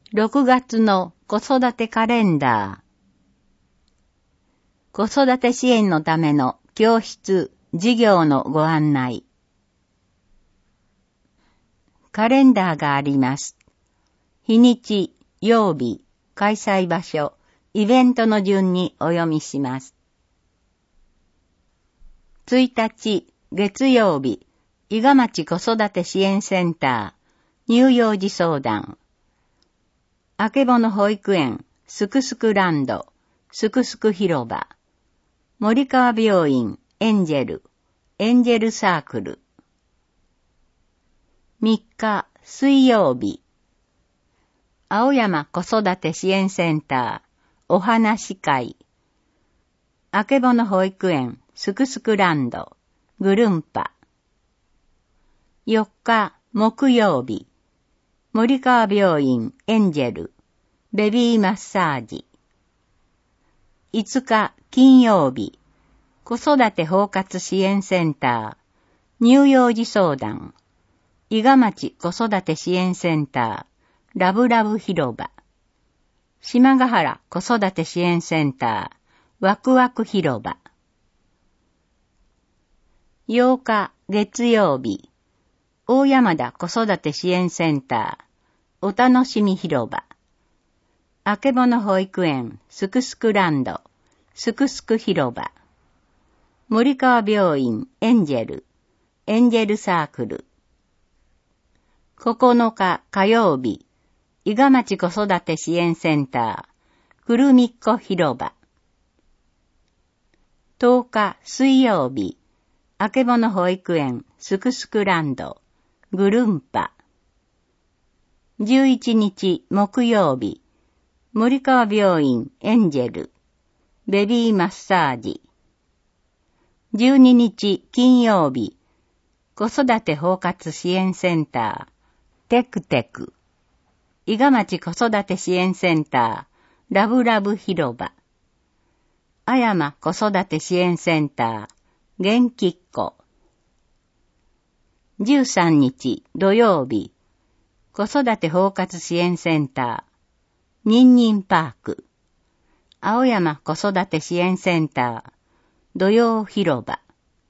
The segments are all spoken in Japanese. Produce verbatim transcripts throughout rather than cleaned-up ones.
ろくがつの子育てカレンダー。子育て支援のための教室、授業のご案内。カレンダーがあります。日にち、曜日、開催場所、イベントの順にお読みします。ついたち、月曜日、伊賀町子育て支援センター、乳幼児相談。あけぼの保育園、すくすくランド、すくすく広場。森川病院、エンジェル、エンジェルサークル。みっか、水曜日。青山子育て支援センター、お話会。あけぼの保育園、すくすくランド、ぐるんぱ。よっか、木曜日。森川病院、エンジェル、ベビーマッサージ。いつか、金曜日。子育て包括支援センター、乳幼児相談。伊賀町子育て支援センター、ラブラブ広場。島ヶ原子育て支援センター、ワクワク広場。ようか、月曜日。大山田子育て支援センター、お楽しみ広場。あけぼの保育園、すくすくランド、すくすく広場。森川病院、エンジェル、エンジェルサークル。ここのか火曜日、伊賀町子育て支援センター、くるみっこ広場。とおか水曜日、あけぼの保育園、すくすくランド、ぐるんぱ。じゅういちにち木曜日、森川病院、エンジェル、ベビーマッサージ。じゅうににち金曜日、子育て包括支援センター、テクテク。伊賀町子育て支援センター、ラブラブ広場。あやま子育て支援センター、元気っ子。じゅうさんにち土曜日、子育て包括支援センター、ニンニンパーク。青山子育て支援センター、土曜広場。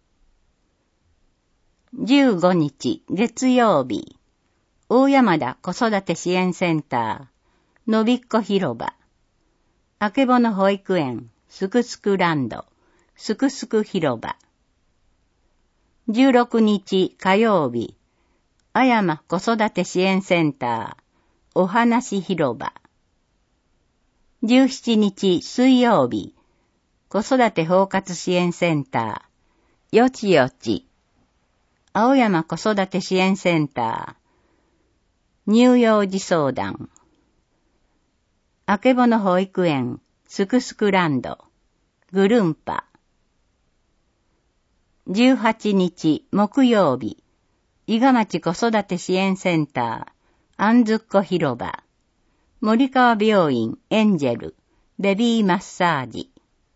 じゅうごにち月曜日、大山田子育て支援センター、のびっこ広場。あけぼの保育園、すくすくランド、すくすく広場。じゅうろくにち火曜日、あやま子育て支援センター、お話広場。じゅうしちにち水曜日、子育て包括支援センター、よちよち。青山子育て支援センター、乳幼児相談。あけぼの保育園、すくすくランド、ぐるんぱ。じゅうはちにち木曜日、伊賀町子育て支援センター、あんずっこ広場。森川病院、エンジェル、ベビーマッサージ。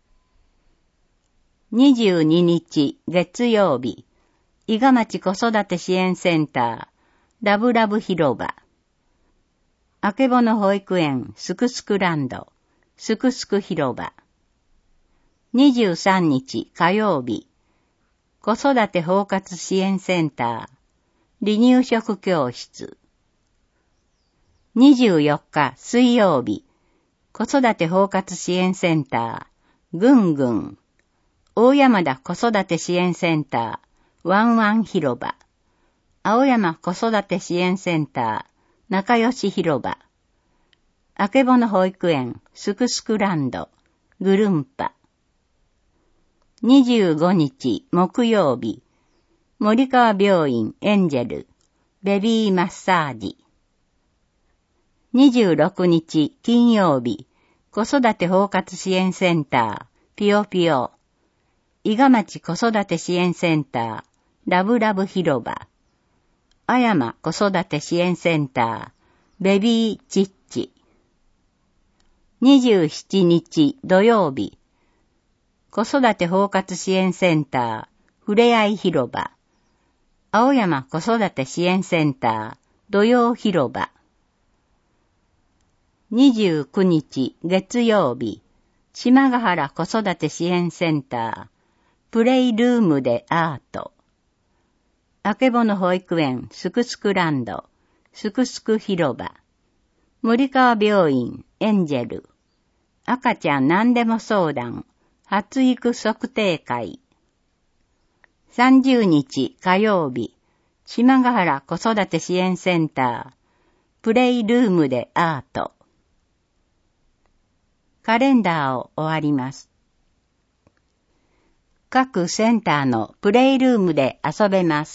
にじゅうににち月曜日、伊賀町子育て支援センター、ラブラブ広場。あけぼの保育園、すくすくランド、すくすく広場。にじゅうさんにち火曜日、子育て包括支援センター、離乳食教室。にじゅうよっか水曜日、子育て包括支援センター、ぐんぐん。大山田子育て支援センター、ワンワン広場。青山子育て支援センター、仲良し広場。あけぼの保育園、すくすくランド、ぐるんぱ。にじゅうごにち木曜日、森川病院、エンジェル、ベビーマッサージ。にじゅうろくにち金曜日、子育て包括支援センター、ぴよぴよ。伊賀町子育て支援センター、ラブラブ広場。あやま子育て支援センター、ベビーチッチ。にじゅうしちにち土曜日、子育て包括支援センター、ふれあい広場。青山子育て支援センター、土曜広場。 にじゅうくにち月曜日、島ヶ原子育て支援センター、プレイルームでアート。あけぼの保育園すくすくランド、すくすく広場。森川病院エンジェル。赤ちゃん何でも相談、発育測定会。さんじゅうにち火曜日、島ヶ原子育て支援センター、プレイルームでアート。カレンダーを終わります。各センターのプレイルームで遊べます。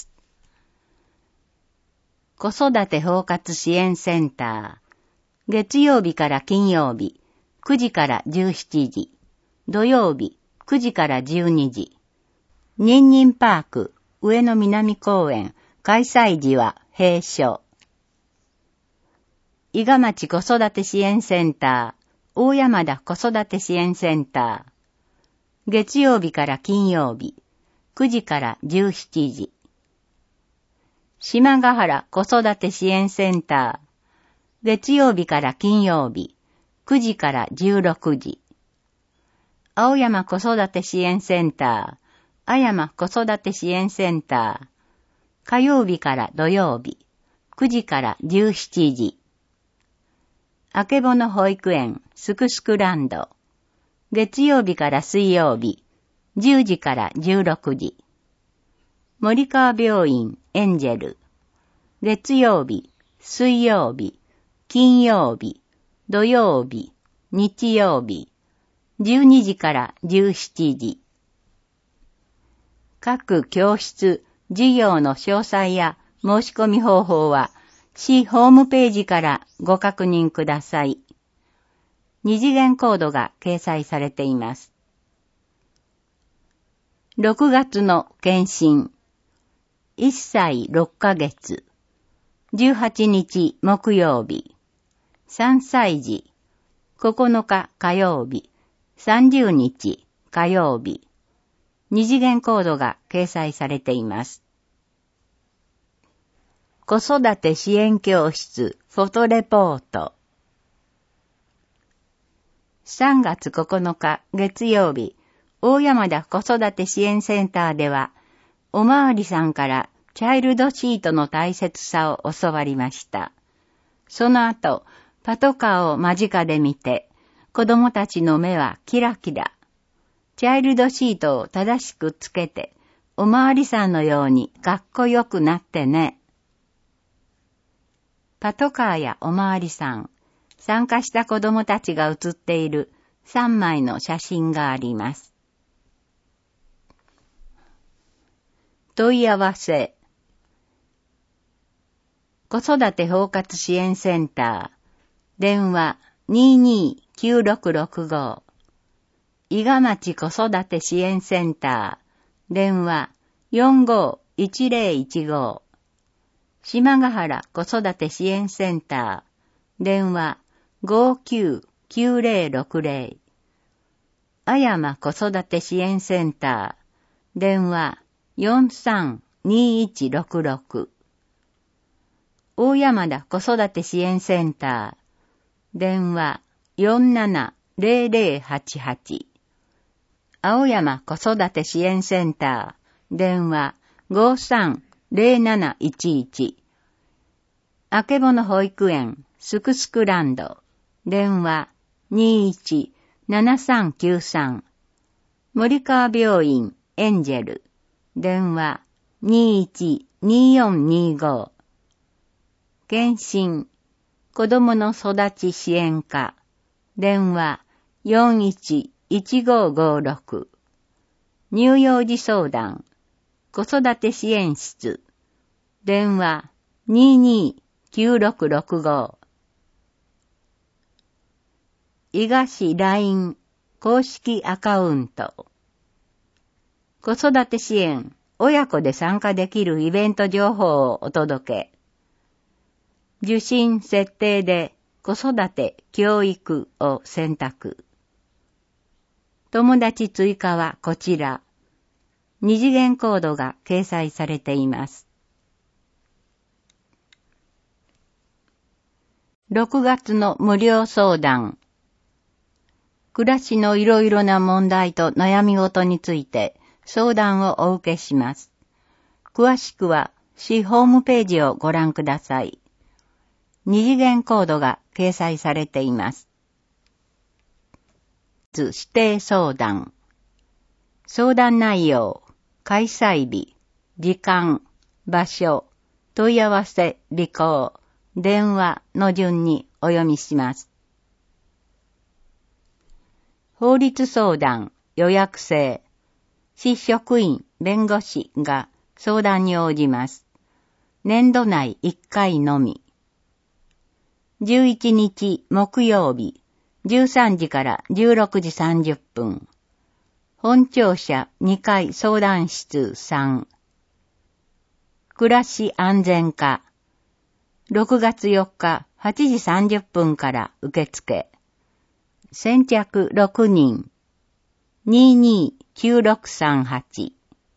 子育て包括支援センター、月曜日から金曜日、くじからじゅうしちじ、土曜日、くじからじゅうにじ。ニンニンパーク、上野南公園、開催時は閉所。伊賀町子育て支援センター、大山田子育て支援センター。月曜日から金曜日、くじからじゅうしちじ。島ヶ原子育て支援センター。月曜日から金曜日、くじからじゅうろくじ。青山子育て支援センター。あやま子育て支援センター。火曜日から土曜日、くじからじゅうしちじ。あけぼの保育園すくすくランド。月曜日から水曜日、じゅうじからじゅうろくじ。森川病院エンジェル。月曜日、水曜日、金曜日、土曜日、日曜日、じゅうにじからじゅうしちじ。各教室、授業の詳細や申し込み方法は、市ホームページからご確認ください。二次元コードが掲載されています。ろくがつの検診。いっさいろっかげつ。じゅうはちにち木曜日。さんさい児。ここのか火曜日。さんじゅうにち火曜日。二次元コードが掲載されています。子育て支援教室フォトレポート。さんがつここのか月曜日、大山田子育て支援センターでは、おまわりさんからチャイルドシートの大切さを教わりました。その後、パトカーを間近で見て、子供たちの目はキラキラ。チャイルドシートを正しくつけて、おまわりさんのようにかっこよくなってね。パトカーやおまわりさん、参加した子供たちが写っているさんまいの写真があります。問い合わせ。子育て包括支援センター、電話 にーにーきゅうろくろくご。伊賀町子育て支援センター、電話 よんごーいちぜろいちご。島ヶ原子育て支援センター、電話 ごーきゅうきゅうぜろろくぜろ。あやま子育て支援センター、電話 よんさんにいちろくろく。大山田子育て支援センター、電話 よんななぜろぜろはちはち。青山子育て支援センター、電話 ごーさんぜろなないちいち。あけぼの保育園すくすくランド、電話 にいちななさんきゅうさん。森川病院エンジェル、電話 にいちによんにご。検診、子どもの育ち支援課、電話 よんいちいちごーごーろく。乳幼児相談、子育て支援室、電話 にーにーきゅうろくろくご。伊賀市 ライン 公式アカウント。子育て支援、親子で参加できるイベント情報をお届け。受信設定で子育て教育を選択。友達追加はこちら。二次元コードが掲載されています。 ろくがつの無料相談。暮らしのいろいろな問題と悩み事について相談をお受けします。詳しくは市ホームページをご覧ください。二次元コードが掲載されています。指定相談。相談内容、開催日、時間、場所、問い合わせ、履行、電話の順にお読みします。法律相談、予約制。市職員、弁護士が相談に応じます。年度内いっかいのみ。じゅういちにち木曜日、じゅうさんじからじゅうろくじさんじゅっぷん。本庁舎にかい相談室さん。暮らし安全課。ろくがつよっかはちじさんじゅっぷんから受付。先着ろくにん。にーにーきゅうろくさんはち。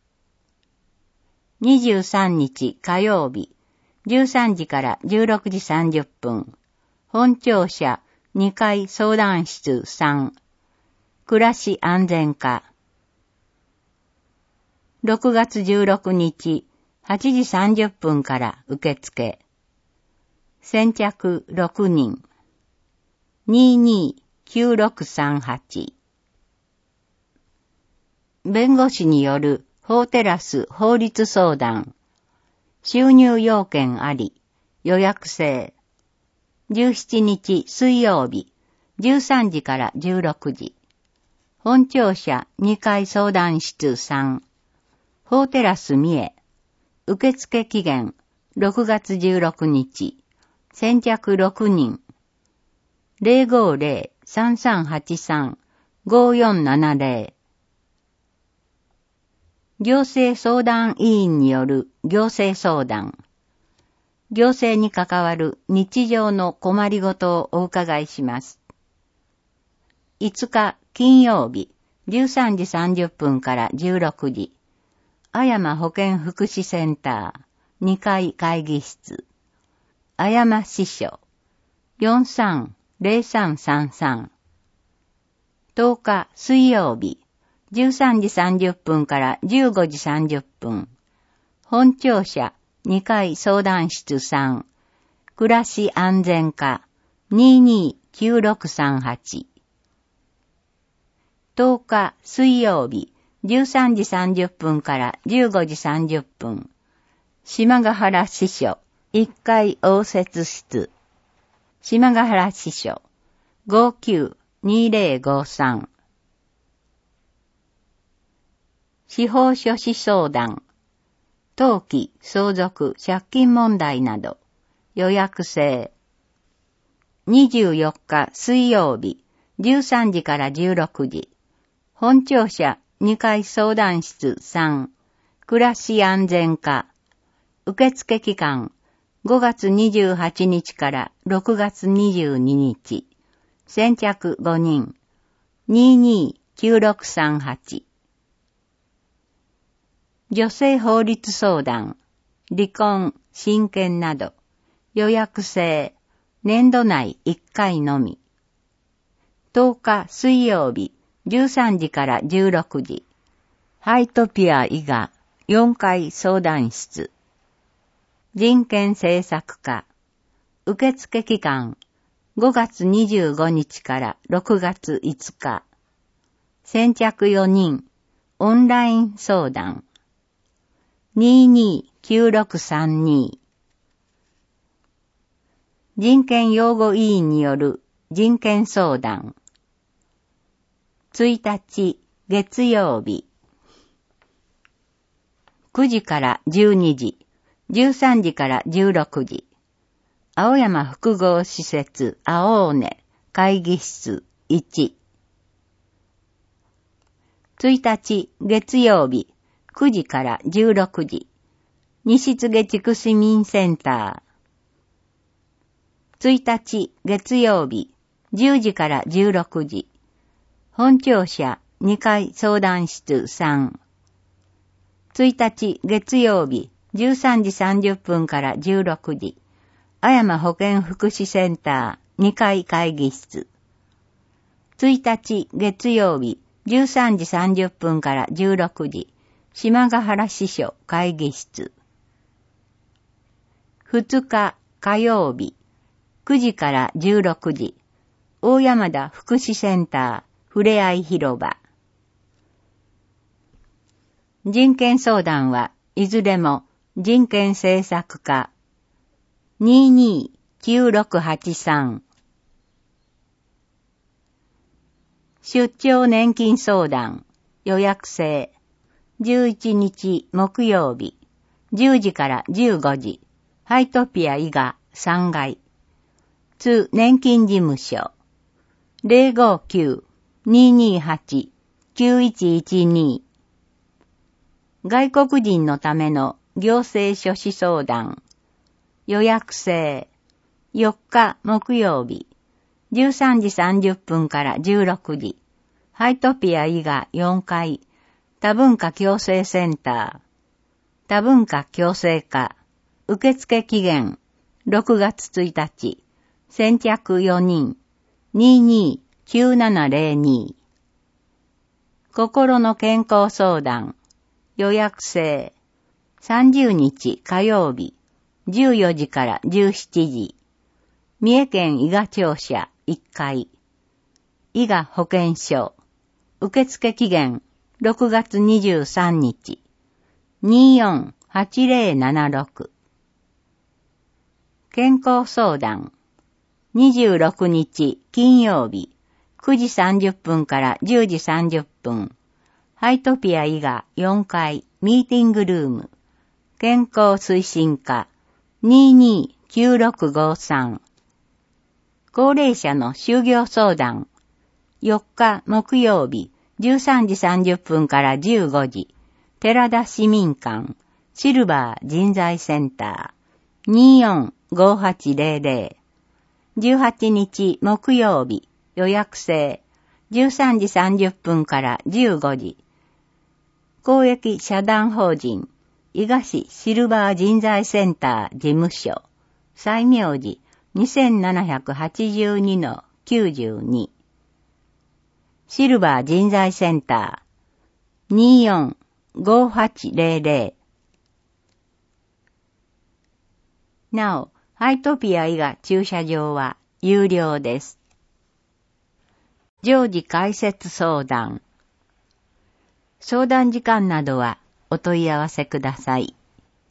にじゅうさんにち火曜日、じゅうさんじからじゅうろくじさんじゅっぷん。本庁舎にかい相談室さん。暮らし安全課。ろくがつじゅうろくにちはちじさんじゅっぷんから受付。先着ろくにん。にーにーきゅうろくさんはち。弁護士による法テラス法律相談。収入要件あり、予約制。じゅうしちにち水曜日、じゅうさんじからじゅうろくじ。本庁舎にかい相談室さん。法テラス三重。受付期限ろくがつじゅうろくにち。先着ろくにん。ゼロごゼロ さんさんはちさん ごよんななゼロ。行政相談委員による行政相談。行政に関わる日常の困りごとをお伺いします。いつか金曜日、じゅうさんじさんじゅっぷんからじゅうろくじ。あやま保健福祉センターにかい会議室。あやま支所 よんさんゼロさんさんさん。とおか水曜日、じゅうさんじさんじゅっぷんからじゅうごじさんじゅっぷん。本庁舎にかい相談室さん。暮らし安全課 にーにーきゅうろくさんはち。とおか水曜日、じゅうさんじさんじゅっぷんからじゅうごじさんじゅっぷん。島ヶ原支所いっかい応接室。島ヶ原支所 ごきゅうにゼロごさん。司法書士相談。登記、相続、借金問題など。予約制。にじゅうよっか水曜日、じゅうさんじからじゅうろくじ。本庁舎にかい相談室さん。暮らし安全課。受付期間ごがつにじゅうはちにちからろくがつにじゅうににち。先着ごにん。にーにーきゅうろくさんはち。女性法律相談、離婚、親権など、予約制、年度内いっかいのみ。とおか水曜日、じゅうさんじからじゅうろくじ。ハイトピア伊賀よんかい相談室。人権政策課。受付期間、ごがつにじゅうごにちからろくがついつか。先着よにん、オンライン相談。にーにーきゅうろくさんに。人権擁護委員による人権相談。いちにち月曜日。くじからじゅうにじ、じゅうさんじからじゅうろくじ。青山複合施設青根会議室いち。いちにち月曜日。くじからじゅうろくじ。西柘地区市民センター。いちにち月曜日、じゅうじからじゅうろくじ。本庁舎にかい相談室さん。いちにち月曜日、じゅうさんじさんじゅっぷんからじゅうろくじ。 あやま保健福祉センターにかい会議室。いちにち月曜日じゅうさんじさんじゅっぷんからじゅうろくじ、島ヶ原支所会議室。ふつか火曜日くじからじゅうろくじ、大山田福祉センターふれあい広場。人権相談はいずれも人権政策課 にーにーきゅうろくはちさん。出張年金相談予約制じゅういちにち木曜日じゅうじからじゅうごじ、ハイトピア伊賀さんがい。津年金事務所 ゼロごきゅう にーにーはち きゅういちいちに。外国人のための行政書士相談予約制よっか木曜日じゅうさんじさんじゅっぷんからじゅうろくじ、ハイトピア伊賀よんかい多文化共生センター多文化共生課受付期限ろくがつついたち先着よにん にーにーきゅうななゼロに。心の健康相談予約制さんじゅうにち火曜日じゅうよじからじゅうしちじ、三重県伊賀庁舎いっかい伊賀保健所受付期限ろくがつにじゅうさんにち にーよんはちゼロななろく。健康相談にじゅうろくにち金曜日くじさんじゅっぷんからじゅうじさんじゅっぷん、ハイトピア伊賀よんかいミーティングルーム健康推進課 にーにーきゅうろくごさん。高齢者の就業相談よっか木曜日じゅうさんじさんじゅっぷんからじゅうごじ、寺田市民館シルバー人材センター にーよんごはちゼロゼロ。じゅうはちにち木曜日予約制じゅうさんじさんじゅっぷんからじゅうごじ、公益社団法人伊賀市シルバー人材センター事務所西明寺 にせんななひゃくはちじゅうにのきゅうじゅうに。シルバー人材センター にーよんごはちゼロゼロ。なお、ハイトピア伊賀駐車場は有料です。常時開設相談相談時間などはお問い合わせください。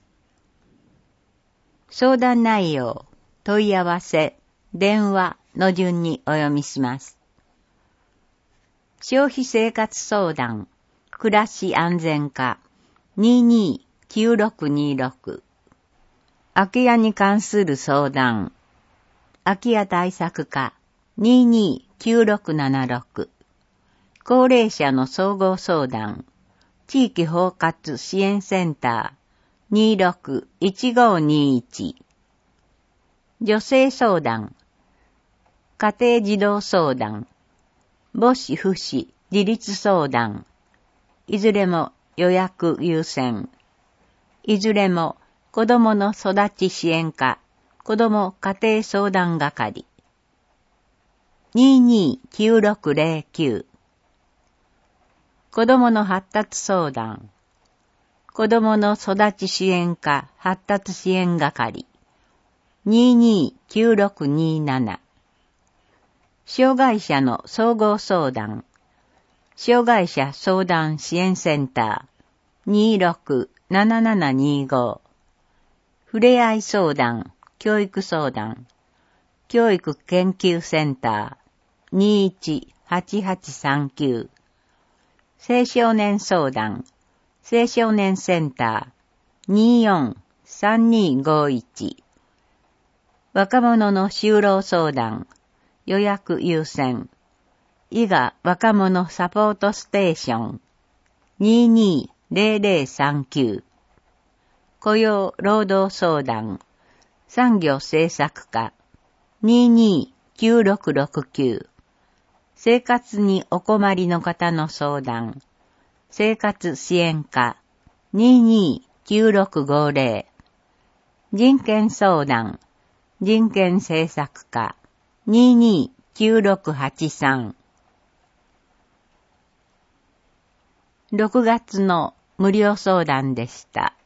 相談内容、問い合わせ、電話の順にお読みします。消費生活相談、暮らし安全課 にーにーきゅうろくにろく。空き家に関する相談、空き家対策課 にーにーきゅうろくななろく。高齢者の総合相談、地域包括支援センター にーろくいちごにいち。女性相談、家庭児童相談、母子父子自立相談、いずれも予約優先。いずれも子どもの育ち支援課、子ども家庭相談係。にーにーきゅうろくゼロきゅう。子どもの発達相談、子どもの育ち支援課発達支援係。にーにーきゅうろくになな。障害者の総合相談、障害者相談支援センター にーろくななななにご。ふれあい相談、教育相談、教育研究センター にーいちはちはちさんきゅう。青少年相談、青少年センター にーよんさんにごいち。若者の就労相談、予約優先。伊賀若者サポートステーション にーにーゼロゼロさんきゅう。雇用労働相談、産業政策課 にーにーきゅうろくろくきゅう。生活にお困りの方の相談、生活支援課 にーにーきゅうろくごゼロ。人権相談、 人権政策課 にーにーきゅうろくはちさん。ろくがつの無料相談でした。